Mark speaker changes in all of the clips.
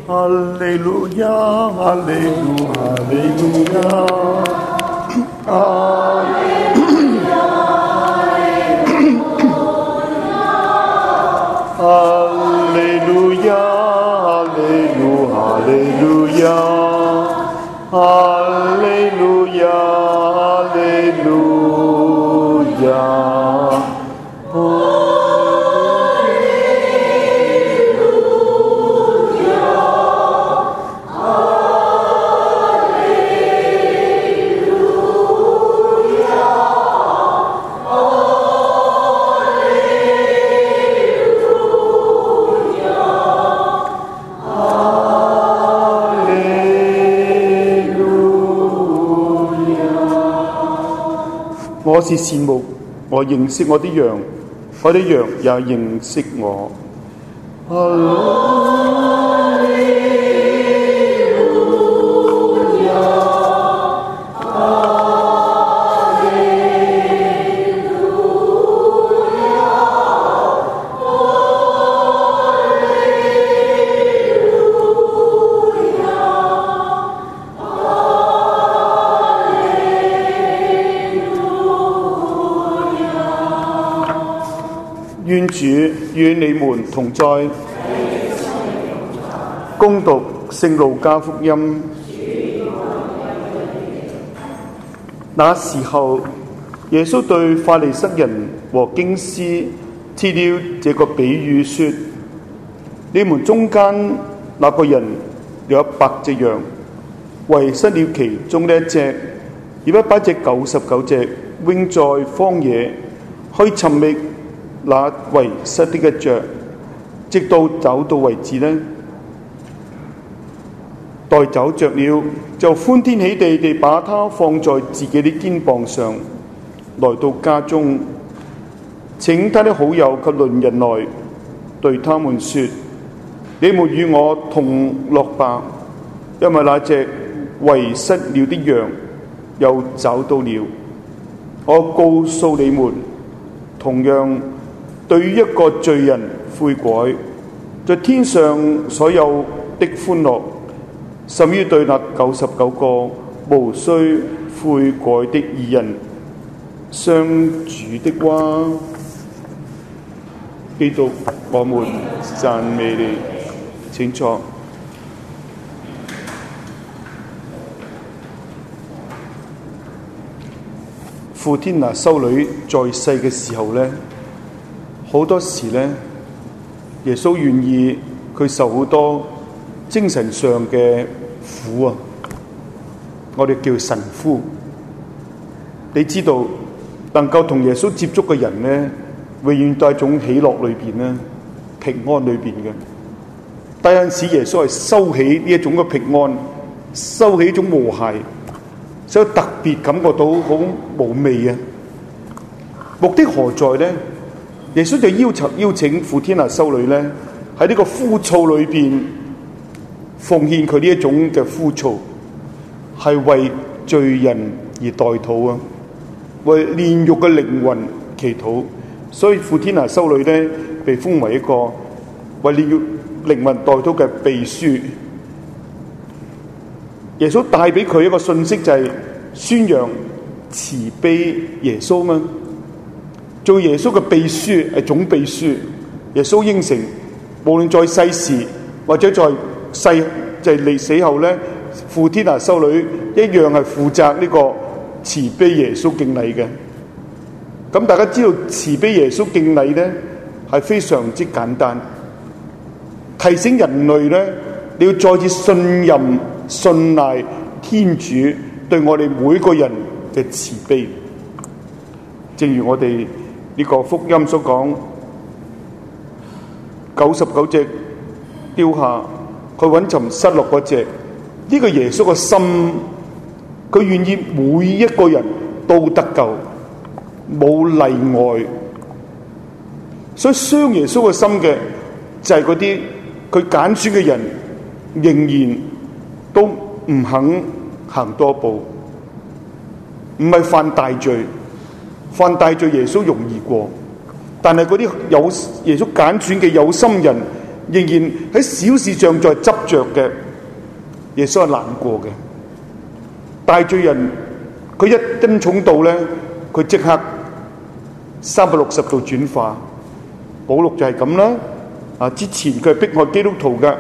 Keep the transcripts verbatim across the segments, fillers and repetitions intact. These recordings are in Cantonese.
Speaker 1: 哈利路亞，哈利路，哈利路亞，哈利路亞，哈利路亞，哈利路，哈利路亞，哈利路亞，哈利路亞。我是善牧，我認識我的羊，我的羊也認識我。願主與你們同在。恭讀聖路加福音。那時候，耶穌對法利塞人和經師設了這個比喻說：你們中間那個人有一百隻羊，遺失了其中的一隻，而不把這九十九隻扔在荒野，去尋覓那遺失的一隻，直到找到為止呢？待找着了，就歡天喜地地把它放在自己的肩膀上，來到家中，請他的好友及鄰人來，對他們說：你們與我同樂吧，因為那隻遺失了的羊又找到了。我告訴你們，同樣，對於一個罪人悔改，在天上所有的歡樂，甚於對那九十九個無須悔改的義人。上主的話。基督，我們讚美你。請坐。傅天娜修女在世嘅時候呢，好多時呢，耶穌願意佢受好多精神上嘅苦啊！我哋叫神夫。你知道，能夠同耶穌接觸嘅人呢，永遠都係一種喜樂裏邊呢，平安裏邊嘅。但有陣時耶穌係收起呢一種嘅平安，收起一種和諧，所以特別感覺到好無味啊！目的何在呢？耶穌就要求邀請傅天娜修女咧，喺呢個枯燥裏邊奉獻佢呢一種嘅枯燥，係為罪人而代禱啊，為煉獄嘅靈魂祈禱。所以傅天娜修女咧被封為一個為煉獄靈魂代禱嘅秘書。耶穌帶俾佢一個信息就係宣揚慈悲耶穌嘛。做耶穌嘅秘書係總秘書，耶穌應承無論在世時或者在世就係離死後咧，傅天娜修女一樣係負責呢個慈悲耶穌敬禮嘅。咁大家知道慈悲耶穌敬禮咧係非常之簡單，提醒人類咧你要再次信任信賴天主對我哋每個人嘅慈悲。正如我哋呢個福音所講，九十九隻丟下，去揾尋失落嗰隻。呢、這個耶穌嘅心，佢願意每一個人都得救，冇例外。所以傷耶穌嘅心嘅就係嗰啲佢揀選嘅人，仍然都唔肯行多步，唔係犯大罪。犯大罪耶穌容易過，但係嗰啲有耶穌揀選嘅有心人， 仍然喺小事上在執着嘅，耶穌係難過嘅。大罪人佢一恩寵到咧，佢即刻三百六十度轉化。保祿就係咁啦。啊，之前佢係迫害基督徒嘅，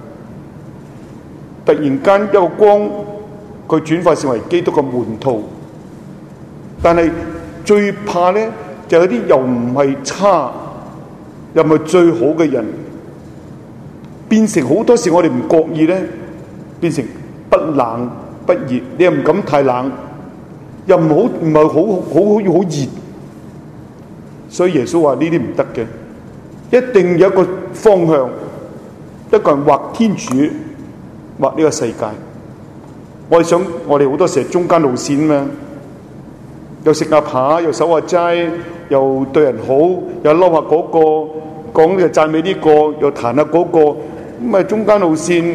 Speaker 1: 突然間一個光，佢轉化成為基督嘅門徒。但係最怕咧，就有啲又唔係差，又唔係最好嘅人，變成好多時我哋唔覺意咧，變成不冷不熱，你又唔敢太冷，又唔好唔係好好好要好熱，所以耶穌話呢啲唔得嘅，一定有一個方向，一個人畫天主，畫呢個世界。我哋想，我哋好多時係中間路線嘛，又食下扒，又守下齋，又對人好，又嬲下嗰個，講又讚美呢個，又彈下嗰個，咁啊中間路線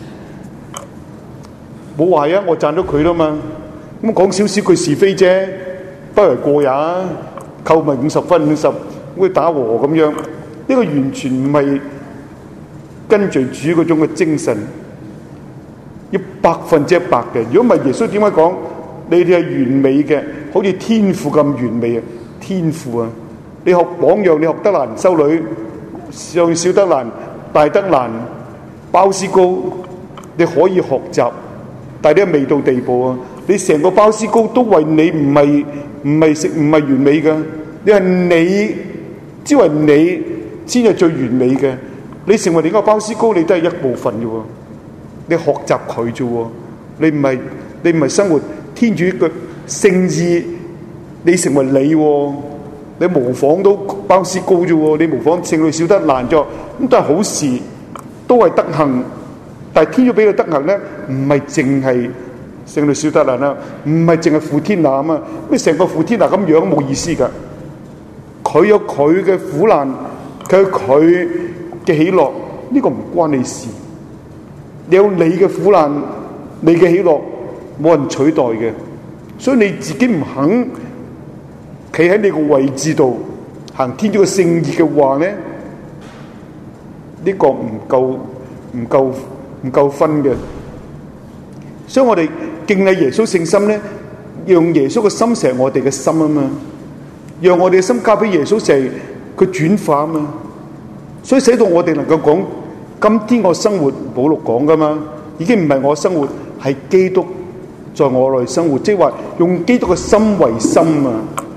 Speaker 1: 冇壞啊！我讚咗佢啦嘛，咁講少少句是非啫，不為過也，扣咪五十分五十，好似打和咁樣。呢個完全唔係跟隨主嗰種嘅精神，要百分之一百嘅。如果唔係，耶穌點解講你哋係完美嘅，好似天父咁完美啊？天父啊！你學榜樣，你學德蘭修女，上小德蘭、大德蘭、鮑思高，你可以學習，但係你未到地步啊！你成個鮑思高都為你唔係唔係食唔係完美嘅，你係你只為你先係最完美嘅。你成為你個鮑思高，你都係一部分嘅喎。你學習佢啫喎，你唔係你唔係生活天主嘅聖意，你成為你喎，你模仿到鮑思高啫喎，你模仿聖女小德蘭咗，咁都係好事，都係德行。但係天主俾佢德行咧，唔係淨係聖女小德蘭啦，唔係淨係傅天娜啊嘛，咩成個傅天娜咁樣冇意思噶。佢有佢嘅苦難，佢有佢嘅喜樂，呢個唔關你事。你有你嘅苦難，你嘅喜樂，冇人取代嘅。所以你自己唔肯企喺你個位置度行天主嘅聖意嘅話咧，呢個唔夠唔夠唔夠分嘅。所以我哋敬禮耶穌聖心咧，讓耶穌嘅心成我哋嘅心啊嘛，讓我哋嘅心交俾耶穌成佢轉化啊嘛。所以使到我哋能夠講，今天我生活，保祿講噶嘛，已經唔係我生活，係基督在我內生活，即係話用基督嘅心為心啊，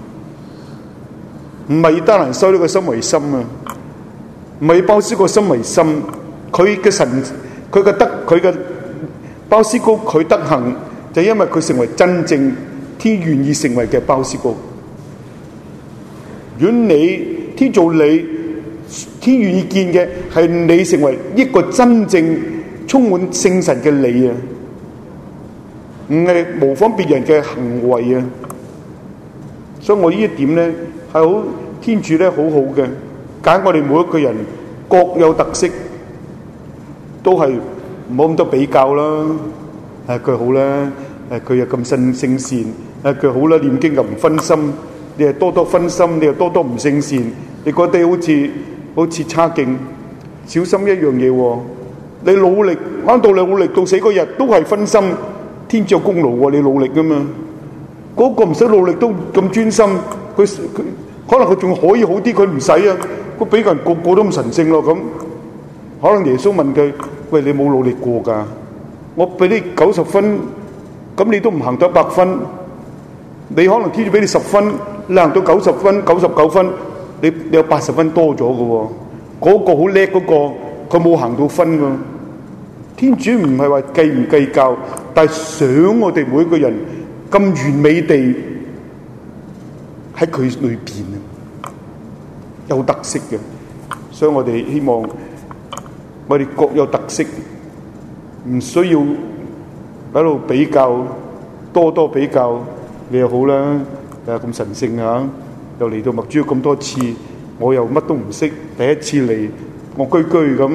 Speaker 1: 唔係德蘭修女嘅心為心啊，唔係鮑思高嘅心為心。佢嘅神，佢嘅德，佢嘅鮑思高，佢德行就因為佢成為真正天願意成為嘅鮑思高。如果你天做你，天願意見嘅係你成為一個真正充滿聖神嘅你啊，唔係模仿別人嘅行為啊。所以我呢一點咧係好天主咧好好嘅，揀我哋每一個人各有特色，都係唔好咁多比較啦。誒佢好啦，誒佢又咁信聖善，誒佢好啦，念經又唔分心，你係多多分心，你又多多唔聖善，你覺得好似好似差勁，小心一樣嘢喎。你努力啱到你努力到死嗰日都係分心，天主有功勞喎，你努力噶嘛。嗰、那個唔使努力都咁專心，佢佢可能佢仲可以好啲，佢唔使啊。佢俾人個個都咁神聖咯，咁可能耶穌問佢：喂，你冇努力過㗎？我俾你九十分，咁你都唔行到一百分。你可能天主俾你十分，你行到九十分、九十九分。你你有八十分多咗嘅喎，嗰、那個好叻嗰個，佢冇行到分喎。天主唔係話計唔計較，但係想我哋每一個人咁完美地喺佢裏邊啊，有特色嘅。所以我哋希望我哋各有特色，唔需要喺度比較，多多比較。你又好啦，誒咁神聖嚇。又嚟到默主咁多次，我又乜都唔識，第一次嚟，戇居居咁。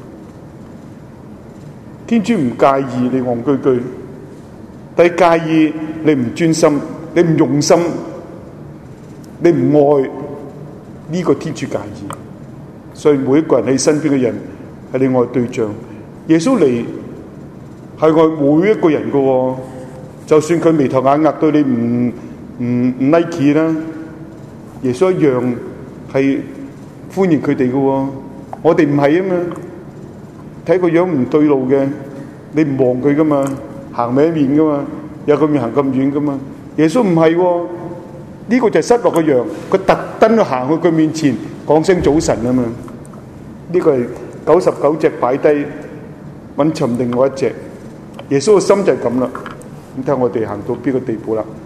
Speaker 1: 天主唔介意你戇居居，但係介意你唔專心，你唔用心，你唔愛，呢個天主介意。所以每一個人喺身邊嘅人， 係你愛對象。耶穌嚟係愛每一個人嘅喎，就算佢眉頭眼額對你唔唔唔 like 啦，耶穌一樣係歡迎佢哋嘅喎。我哋唔係啊嘛，睇個樣唔對路嘅，你唔望佢噶嘛，行歪面噶嘛，有咁遠行咁遠噶嘛。耶穌唔係喎，呢個就係失落嘅羊，佢特登去行去佢面前講聲早晨啊嘛。呢個係九十九隻擺低揾尋另外一隻，耶穌嘅心就係咁啦。咁睇下我哋行到邊個地步啦〜